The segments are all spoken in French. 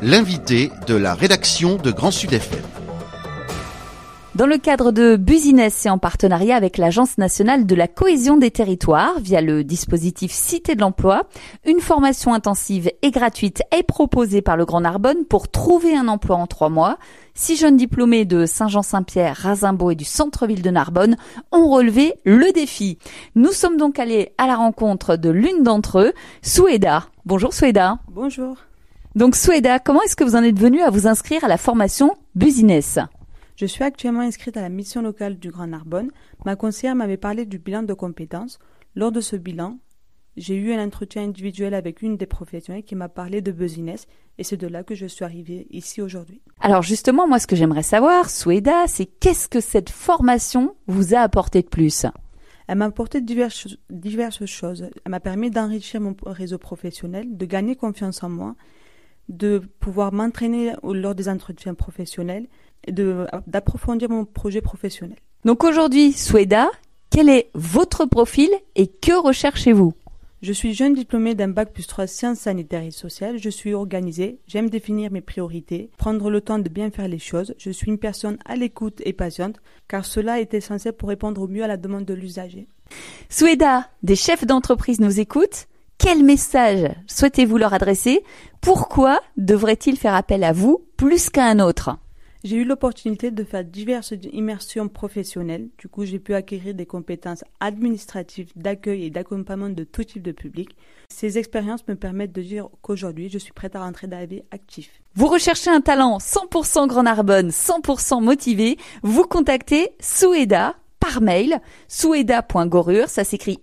l'invité de la rédaction de Grand Sud FM. Dans le cadre de Business et en partenariat avec l'Agence nationale de la cohésion des territoires, via le dispositif Cité de l'emploi, une formation intensive et gratuite est proposée par le Grand Narbonne pour trouver un emploi en 3 mois. 6 jeunes diplômés de Saint-Jean-Saint-Pierre, Razimbault et du centre-ville de Narbonne ont relevé le défi. Nous sommes donc allés à la rencontre de l'une d'entre eux, Soueda. Bonjour Soueda. Bonjour. Donc Soueda, comment est-ce que vous en êtes venu à vous inscrire à la formation Business ? Je suis actuellement inscrite à la mission locale du Grand Narbonne. Ma conseillère m'avait parlé du bilan de compétences. Lors de ce bilan, j'ai eu un entretien individuel avec une des professionnels qui m'a parlé de Business et c'est de là que je suis arrivée ici aujourd'hui. Alors justement, moi ce que j'aimerais savoir, Soueda, c'est qu'est-ce que cette formation vous a apporté de plus ? Elle m'a apporté diverses choses. Elle m'a permis d'enrichir mon réseau professionnel, de gagner confiance en moi, de pouvoir m'entraîner lors des entretiens professionnels et d'approfondir mon projet professionnel. Donc aujourd'hui, Soueda, quel est votre profil et que recherchez-vous ? Je suis jeune diplômée d'un bac plus 3 sciences sanitaires et sociales. Je suis organisée, j'aime définir mes priorités, prendre le temps de bien faire les choses. Je suis une personne à l'écoute et patiente, car cela est essentiel pour répondre au mieux à la demande de l'usager. Soueda, des chefs d'entreprise nous écoutent. Quel message souhaitez-vous leur adresser ? Pourquoi devraient-ils faire appel à vous plus qu'à un autre ? J'ai eu l'opportunité de faire diverses immersions professionnelles. Du coup, j'ai pu acquérir des compétences administratives, d'accueil et d'accompagnement de tout type de public. Ces expériences me permettent de dire qu'aujourd'hui, je suis prête à rentrer dans la vie active. Vous recherchez un talent 100% Grand Narbonne, 100% motivé, vous contactez Soueda par mail, soueda.gorur, ça s'écrit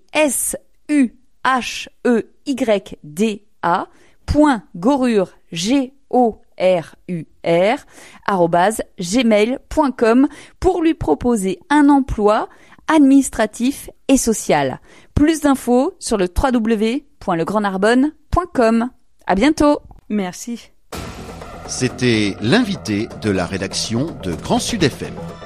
SUHEYDA.gorur, @gmail.com pour lui proposer un emploi administratif et social. Plus d'infos sur le www.legrandnarbonne.com. À bientôt. Merci. C'était l'invité de la rédaction de Grand Sud FM.